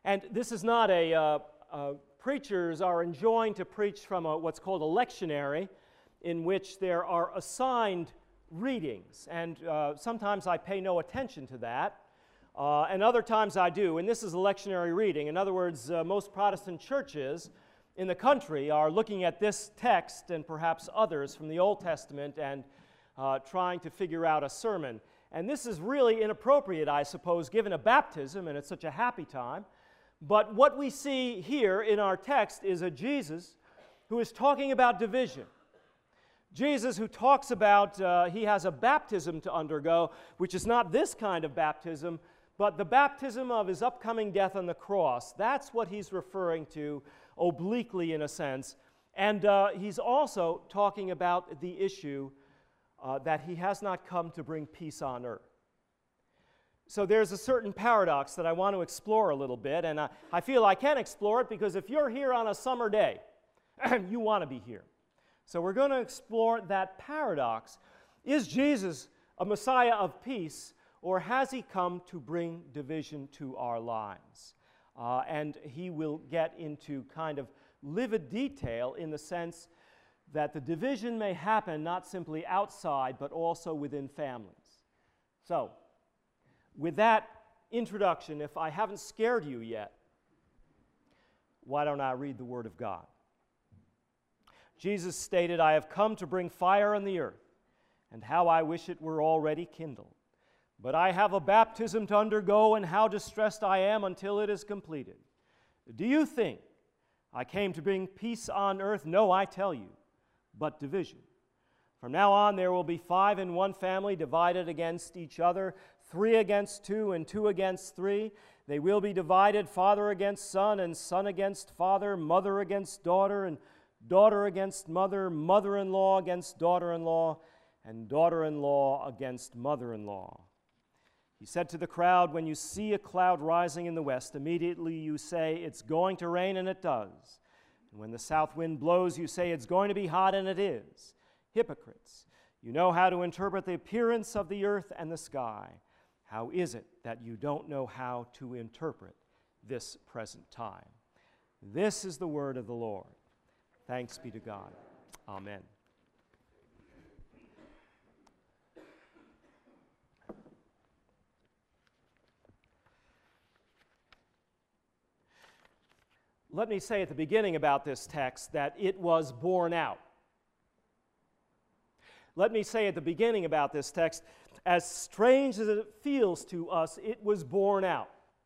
And this is not preachers are enjoined to preach from what's called a lectionary, in which there are assigned readings. And sometimes I pay no attention to that, and other times I do. And this is a lectionary reading. In other words, most Protestant churches in the country are looking at this text and perhaps others from the Old Testament and trying to figure out a sermon. And this is really inappropriate, I suppose, given a baptism, and it's such a happy time. But what we see here in our text is a Jesus who is talking about division. Jesus who talks about he has a baptism to undergo, which is not this kind of baptism, but the baptism of his upcoming death on the cross. That's what he's referring to obliquely, in a sense. And he's also talking about the issue that he has not come to bring peace on earth. So there's a certain paradox that I want to explore a little bit, and I feel I can explore it because if you're here on a summer day, you want to be here. So we're going to explore that paradox. Is Jesus a Messiah of peace, or has he come to bring division to our lives? And he will get into kind of livid detail in the sense that the division may happen not simply outside, but also within families. So, with that introduction, if I haven't scared you yet, why don't I read the Word of God? Jesus stated, "I have come to bring fire on the earth, and how I wish it were already kindled. But I have a baptism to undergo, and how distressed I am until it is completed. Do you think I came to bring peace on earth? No, I tell you, but division. From now on there will be 5 in one family divided against each other, 3 against 2, and 2 against 3. They will be divided, father against son, and son against father, mother against daughter, and daughter against mother, mother-in-law against daughter-in-law, and daughter-in-law against mother-in-law." He said to the crowd, "When you see a cloud rising in the west, immediately you say, 'It's going to rain,' and it does. And when the south wind blows, you say, 'It's going to be hot,' and it is. Hypocrites, you know how to interpret the appearance of the earth and the sky. How is it that you don't know how to interpret this present time?" This is the word of the Lord. Thanks be to God. Amen. Let me say at the beginning about this text that it was borne out. Let me say at the beginning about this text, as strange as it feels to us, it was borne out.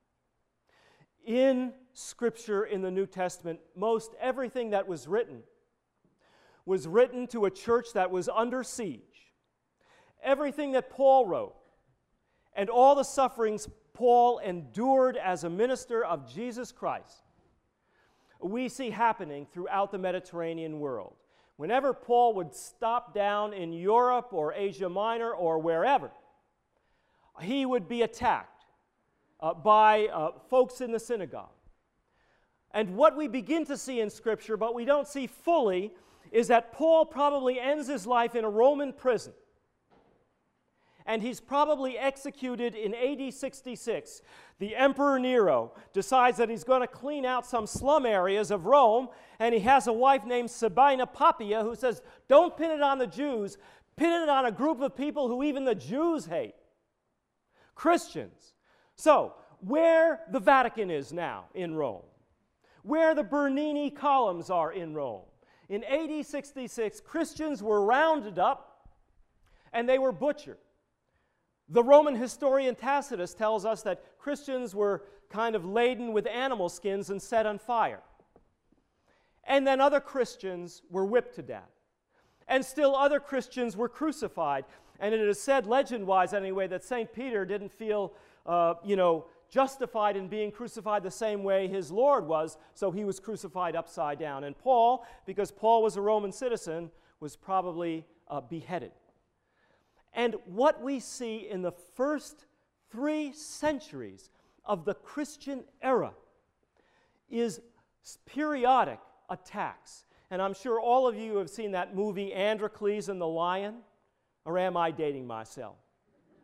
In Scripture, in the New Testament, most everything that was written to a church that was under siege. Everything that Paul wrote, and all the sufferings Paul endured as a minister of Jesus Christ, we see happening throughout the Mediterranean world. Whenever Paul would stop down in Europe or Asia Minor or wherever, he would be attacked by folks in the synagogue. And what we begin to see in Scripture, but we don't see fully, is that Paul probably ends his life in a Roman prison. And he's probably executed in AD 66. The Emperor Nero decides that he's going to clean out some slum areas of Rome, and he has a wife named Sabina Poppaea who says, "Don't pin it on the Jews, pin it on a group of people who even the Jews hate, Christians." So, where the Vatican is now in Rome, where the Bernini columns are in Rome, in AD 66, Christians were rounded up and they were butchered. The Roman historian Tacitus tells us that Christians were kind of laden with animal skins and set on fire. And then other Christians were whipped to death. And still other Christians were crucified. And it is said, legend-wise anyway, that St. Peter didn't feel, justified in being crucified the same way his Lord was, so he was crucified upside down. And Paul, because Paul was a Roman citizen, was probably beheaded. And what we see in the first 3 centuries of the Christian era is periodic attacks. And I'm sure all of you have seen that movie, Androcles and the Lion, or am I dating myself?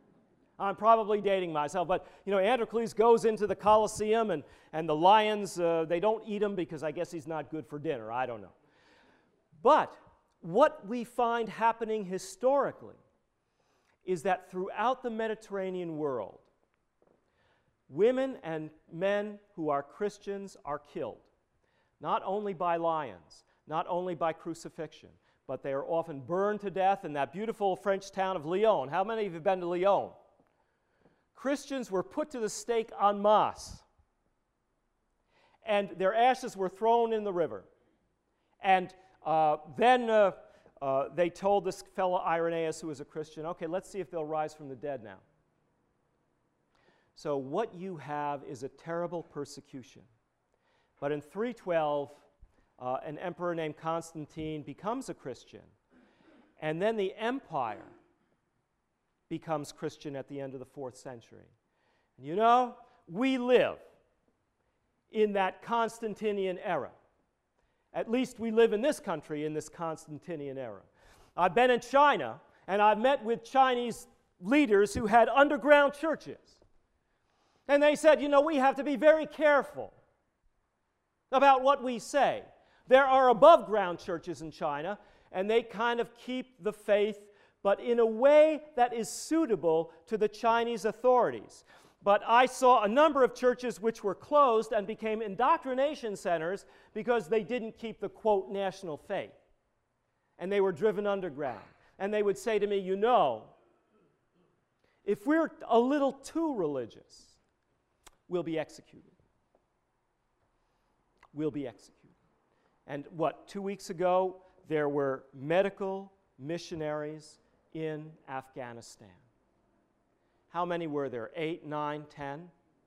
I'm probably dating myself, but Androcles goes into the Colosseum, and the lions, they don't eat him because I guess he's not good for dinner. I don't know. But what we find happening historically is that throughout the Mediterranean world, women and men who are Christians are killed, not only by lions, not only by crucifixion, but they are often burned to death in that beautiful French town of Lyon. How many of you have been to Lyon? Christians were put to the stake en masse, and their ashes were thrown in the river. And then they told this fellow Irenaeus, who was a Christian, okay, let's see if they'll rise from the dead now. So what you have is a terrible persecution. But in 312, an emperor named Constantine becomes a Christian, and then the empire becomes Christian at the end of the 4th century. And we live in that Constantinian era. At least we live in this country in this Constantinian era. I've been in China, and I've met with Chinese leaders who had underground churches. And they said, we have to be very careful about what we say. There are above-ground churches in China, and they kind of keep the faith, but in a way that is suitable to the Chinese authorities. But I saw a number of churches which were closed and became indoctrination centers because they didn't keep the, quote, national faith. And they were driven underground. And they would say to me, if we're a little too religious, we'll be executed. We'll be executed. And 2 weeks ago, there were medical missionaries in Afghanistan. How many were there? 8, 9, 10?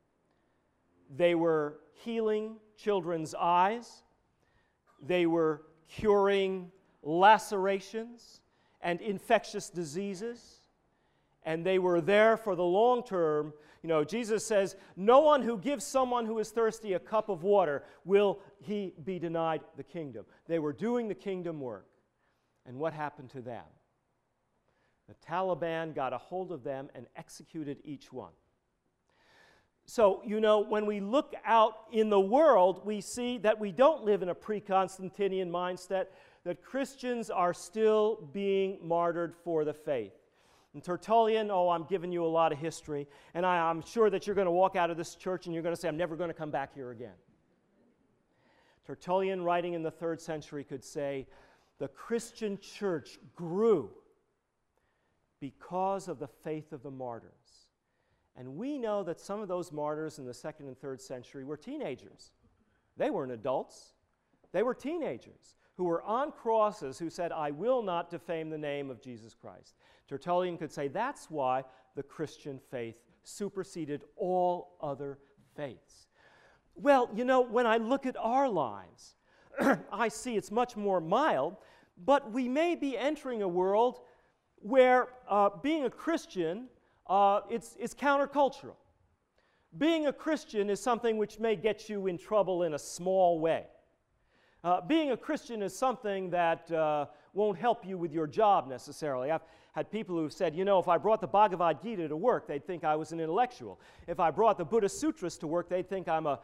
They were healing children's eyes. They were curing lacerations and infectious diseases. And they were there for the long term. Jesus says, no one who gives someone who is thirsty a cup of water will he be denied the kingdom. They were doing the kingdom work. And what happened to them? The Taliban got a hold of them and executed each one. So, when we look out in the world, we see that we don't live in a pre-Constantinian mindset, that Christians are still being martyred for the faith. And Tertullian, I'm giving you a lot of history, and I'm sure that you're going to walk out of this church and you're going to say, I'm never going to come back here again. Tertullian, writing in the 3rd century, could say, the Christian church grew because of the faith of the martyrs. And we know that some of those martyrs in the 2nd and 3rd century were teenagers. They weren't adults. They were teenagers who were on crosses who said, I will not defame the name of Jesus Christ. Tertullian could say that's why the Christian faith superseded all other faiths. Well, when I look at our lives, I see it's much more mild, but we may be entering a world where being a Christian, it's countercultural. Being a Christian is something which may get you in trouble in a small way. Being a Christian is something that won't help you with your job necessarily. I've had people who've said, if I brought the Bhagavad Gita to work, they'd think I was an intellectual. If I brought the Buddhist Sutras to work, they'd think I'm a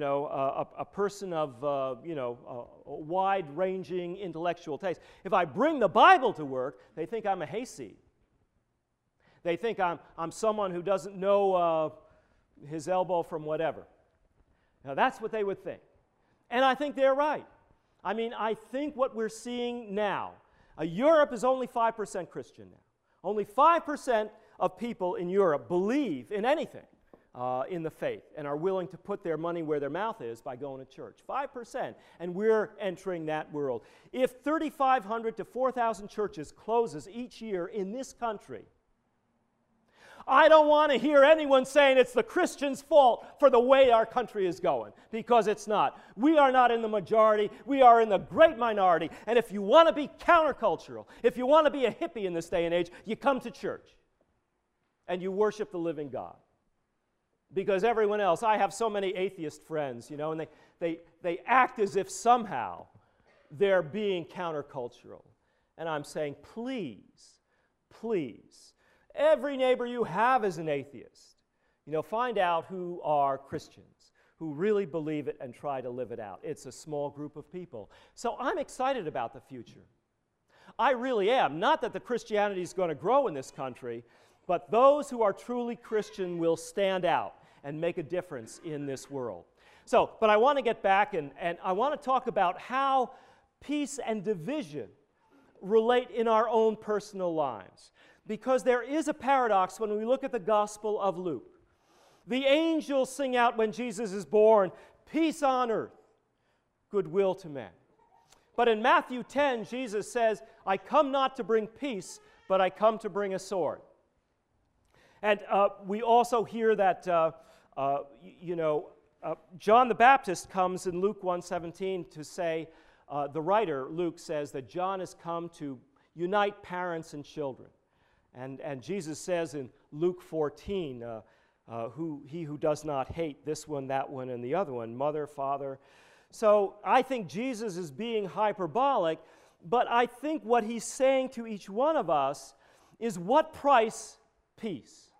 person of, a wide-ranging intellectual taste. If I bring the Bible to work, they think I'm a hayseed. They think I'm someone who doesn't know his elbow from whatever. Now, that's what they would think. And I think they're right. I think what we're seeing now, Europe is only 5% Christian now. Only 5% of people in Europe believe in anything in the faith and are willing to put their money where their mouth is by going to church. 5%. And we're entering that world. If 3,500 to 4,000 churches closes each year in this country, I don't want to hear anyone saying it's the Christians' fault for the way our country is going, because it's not. We are not in the majority. We are in the great minority. And if you want to be countercultural, if you want to be a hippie in this day and age, you come to church and you worship the living God. Because everyone else, I have so many atheist friends, and they act as if somehow they're being countercultural. And I'm saying, please, every neighbor you have is an atheist. You know, find out who are Christians, who really believe it and try to live it out. It's a small group of people. So I'm excited about the future. I really am. Not that the Christianity is going to grow in this country, but those who are truly Christian will stand out and make a difference in this world. So, but I want to get back and I want to talk about how peace and division relate in our own personal lives. Because there is a paradox when we look at the Gospel of Luke. The angels sing out when Jesus is born, peace on earth, goodwill to men. But in Matthew 10, Jesus says, I come not to bring peace, but I come to bring a sword. And we also hear that, John the Baptist comes in Luke 1:17 to say, the writer, Luke, says that John has come to unite parents and children. And Jesus says in Luke 14, he who does not hate this one, that one, and the other one, mother, father. So I think Jesus is being hyperbolic, but I think what he's saying to each one of us is, what price peace?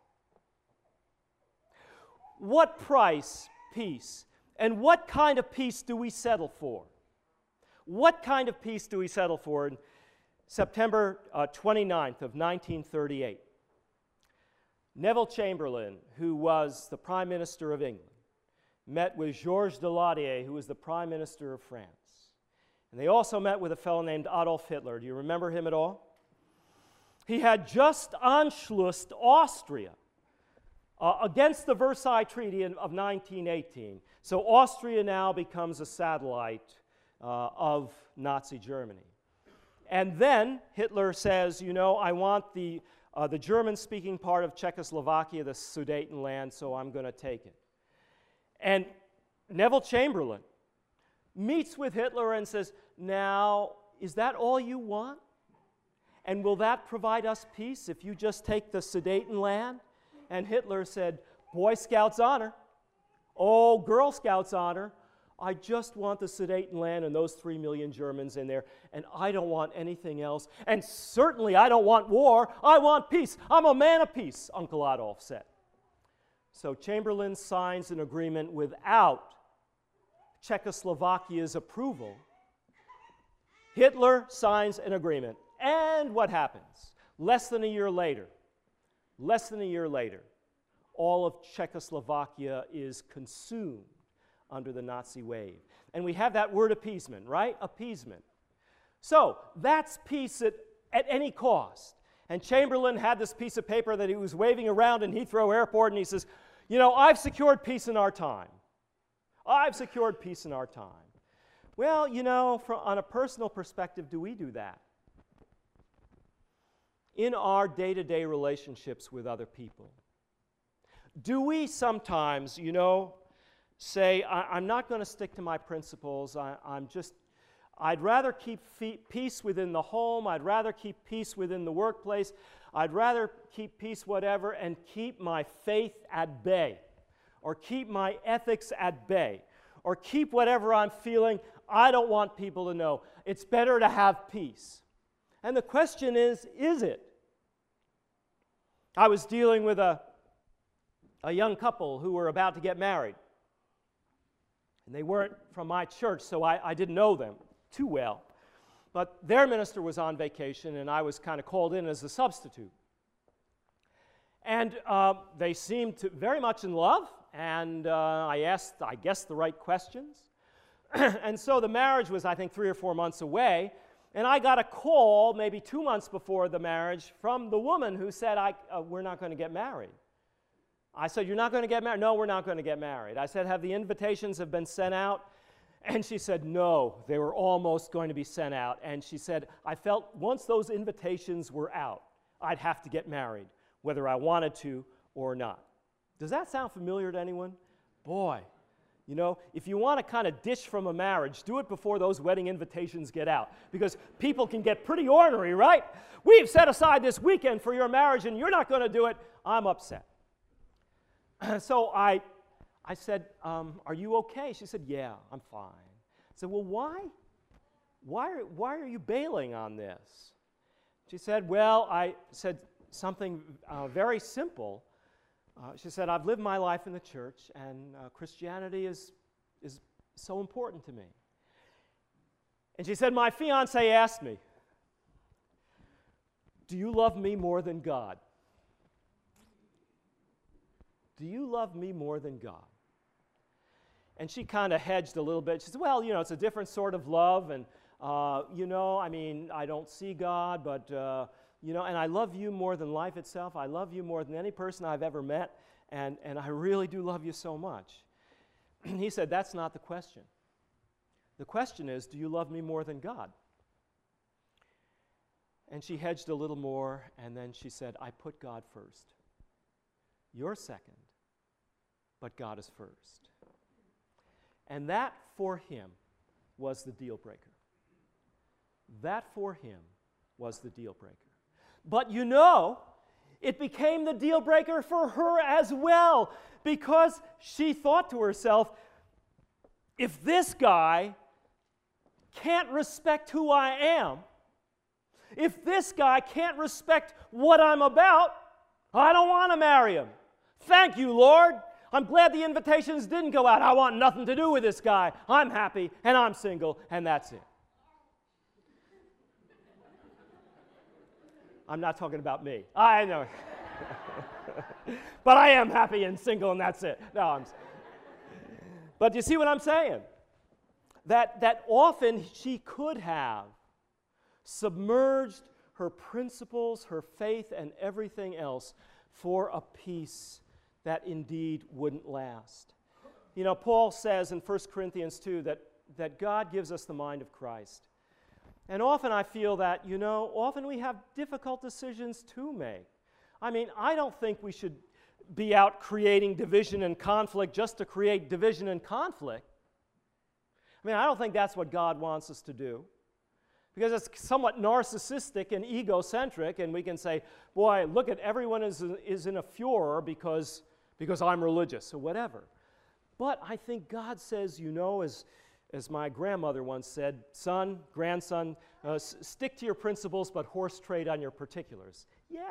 What price peace? And what kind of peace do we settle for? What kind of peace do we settle for? In September 29th of 1938, Neville Chamberlain, who was the Prime Minister of England, met with Georges Daladier, who was the Prime Minister of France. And they also met with a fellow named Adolf Hitler. Do you remember him at all? He had just Anschlussed Austria against the Versailles Treaty of 1918. So Austria now becomes a satellite of Nazi Germany. And then Hitler says, you know, I want the German-speaking part of Czechoslovakia, the Sudetenland, so I'm going to take it. And Neville Chamberlain meets with Hitler and says, now, is that all you want? And will that provide us peace if you just take the Sudetenland? And Hitler said, Boy Scouts honor. Oh, Girl Scouts honor. I just want the Sudetenland and those 3 million Germans in there, and I don't want anything else. And certainly I don't want war. I want peace. I'm a man of peace, Uncle Adolf said. So Chamberlain signs an agreement without Czechoslovakia's approval. Hitler signs an agreement. And what happens? Less than a year later, all of Czechoslovakia is consumed under the Nazi wave. And we have that word appeasement, right? Appeasement. So that's peace at any cost. And Chamberlain had this piece of paper that he was waving around in Heathrow Airport, and he says, you know, I've secured peace in our time. I've secured peace in our time. Well, you know, on a personal perspective, do we do that? In our day-to-day relationships with other people, do we sometimes, you know, say, I'm not going to stick to my principles, I'd rather keep peace within the home, I'd rather keep peace within the workplace, I'd rather keep peace whatever and keep my faith at bay, or keep my ethics at bay, or keep whatever I'm feeling, I don't want people to know. It's better to have peace. And the question is it? I was dealing with a young couple who were about to get married. And they weren't from my church, so I didn't know them too well. But their minister was on vacation, and I was kind of called in as a substitute. And they seemed very much in love, and I asked, I guess, the right questions. And so the marriage was, I think, 3 or 4 months away, and I got a call maybe 2 months before the marriage from the woman who said, we're not going to get married. I said, you're not going to get married? No, we're not going to get married. I said, have the invitations been sent out? And she said, no, they were almost going to be sent out. And she said, I felt once those invitations were out, I'd have to get married, whether I wanted to or not. Does that sound familiar to anyone? Boy, you know, if you want to kind of dish from a marriage, do it before those wedding invitations get out, because people can get pretty ornery, right? We've set aside this weekend for your marriage, and you're not going to do it. I'm upset. So I said, are you okay? She said, yeah, I'm fine. I said, well, why are you bailing on this? She said, well, I said, something very simple. She said, I've lived my life in the church, and Christianity is so important to me. And she said, my fiancé asked me, do you love me more than God? Do you love me more than God? And she kind of hedged a little bit. She said, well, it's a different sort of love, and, I don't see God, but, and I love you more than life itself. I love you more than any person I've ever met, and I really do love you so much. He said, that's not the question. The question is, do you love me more than God? And she hedged a little more, and then she said, I put God first. You're second, but God is first. And that for him was the deal breaker. That for him was the deal breaker. But it became the deal breaker for her as well, because she thought to herself, if this guy can't respect who I am, if this guy can't respect what I'm about, I don't want to marry him. Thank you, Lord. I'm glad the invitations didn't go out. I want nothing to do with this guy. I'm happy, and I'm single, and that's it. I'm not talking about me. I know. But I am happy and single, and that's it. No, but you see what I'm saying? That often she could have submerged her principles, her faith, and everything else for a peace that indeed wouldn't last. Paul says in 1 Corinthians 2 that God gives us the mind of Christ. And often I feel that, often we have difficult decisions to make. I don't think we should be out creating division and conflict just to create division and conflict. I don't think that's what God wants us to do, because it's somewhat narcissistic and egocentric, and we can say, boy, look at everyone is in a furor because I'm religious or whatever. But I think God says, as my grandmother once said, son, grandson, stick to your principles, but horse trade on your particulars.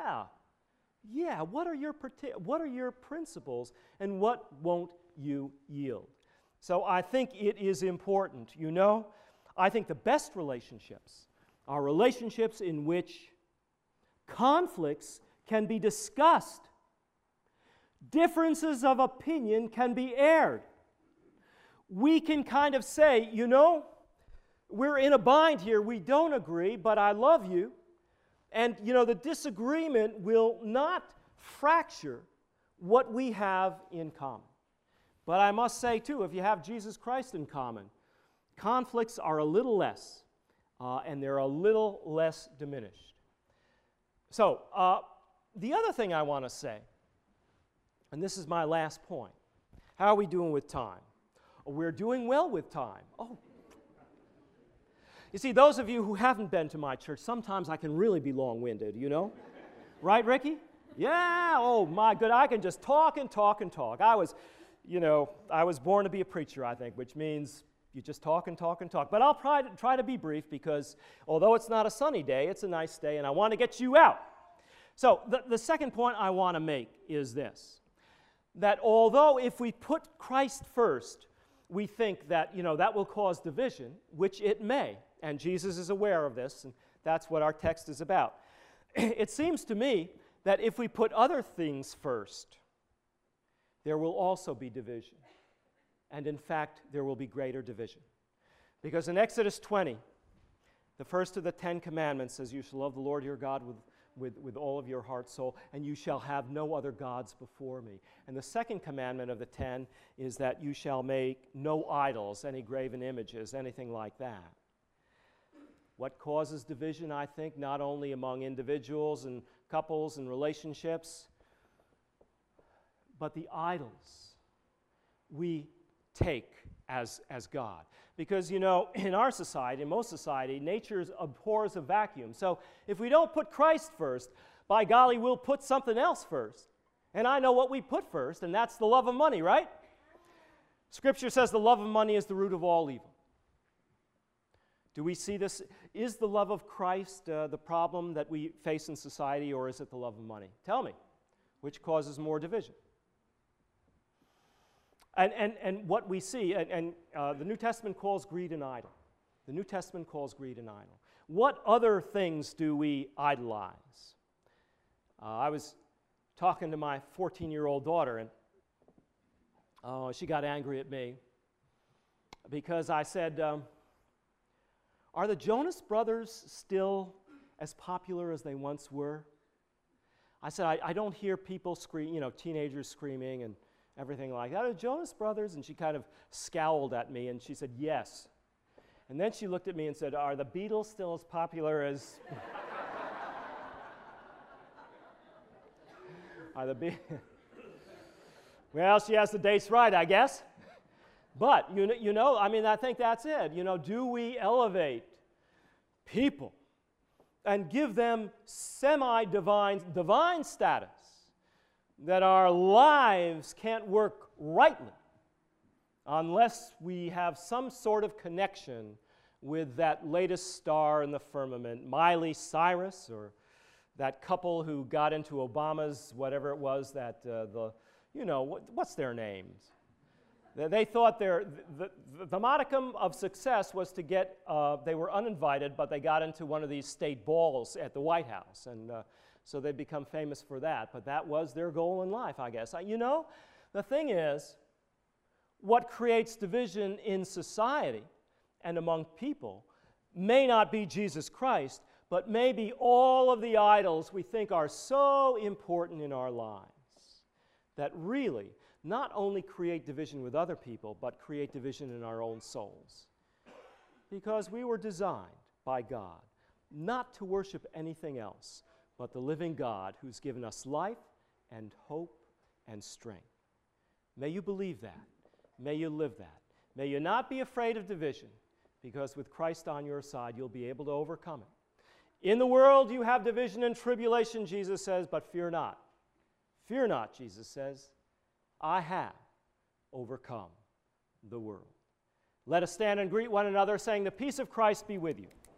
Yeah, what are your principles, and what won't you yield? So I think it is important. I think the best relationships are relationships in which conflicts can be discussed. Differences of opinion can be aired. We can kind of say, we're in a bind here. We don't agree, but I love you. And, the disagreement will not fracture what we have in common. But I must say, too, if you have Jesus Christ in common, conflicts are a little less, and they're a little less diminished. So, the other thing I want to say, and this is my last point, how are we doing with time? We're doing well with time. Oh. You see, those of you who haven't been to my church, sometimes I can really be long-winded, Right, Ricky? Yeah, oh my good, I can just talk and talk and talk. I was born to be a preacher, I think, which means you just talk and talk and talk. But I'll try to be brief, because although it's not a sunny day, it's a nice day, and I want to get you out. So the second point I want to make is this, that although if we put Christ first, we think that, that will cause division, which it may, and Jesus is aware of this, and that's what our text is about. It seems to me that if we put other things first, there will also be division. And in fact, there will be greater division. Because in Exodus 20, the first of the 10 Commandments says, you shall love the Lord your God with all of your heart, soul, and you shall have no other gods before me. And the second commandment of the 10 is that you shall make no idols, any graven images, anything like that. What causes division, I think, not only among individuals and couples and relationships, but the idols we take as God. Because, in our society, in most society, nature abhors a vacuum. So if we don't put Christ first, by golly, we'll put something else first. And I know what we put first, and that's the love of money, right? Scripture says the love of money is the root of all evil. Do we see this? Is the love of Christ the problem that we face in society, or is it the love of money? Tell me, which causes more division? And what we see, the New Testament calls greed an idol. The New Testament calls greed an idol. What other things do we idolize? I was talking to my 14-year-old daughter, and she got angry at me because I said, are the Jonas Brothers still as popular as they once were? I said, I don't hear people scream, teenagers screaming and everything like that. Are the Jonas Brothers? And she kind of scowled at me, and she said, yes. And then she looked at me and said, are the Beatles still as popular as... Are the Well, she has the dates right, I guess. But, I think that's it. Do we elevate people and give them divine status that our lives can't work rightly unless we have some sort of connection with that latest star in the firmament, Miley Cyrus, or that couple who got into Obama's, whatever it was, what's their names? They thought the modicum of success was to get, they were uninvited, but they got into one of these state balls at the White House, and so they become famous for that. But that was their goal in life, I guess. The thing is, what creates division in society and among people may not be Jesus Christ, but maybe all of the idols we think are so important in our lives that really not only create division with other people, but create division in our own souls. Because we were designed by God not to worship anything else but the living God who's given us life and hope and strength. May you believe that. May you live that. May you not be afraid of division, because with Christ on your side, you'll be able to overcome it. In the world you have division and tribulation, Jesus says, but fear not. Fear not, Jesus says. I have overcome the world. Let us stand and greet one another, saying, the peace of Christ be with you.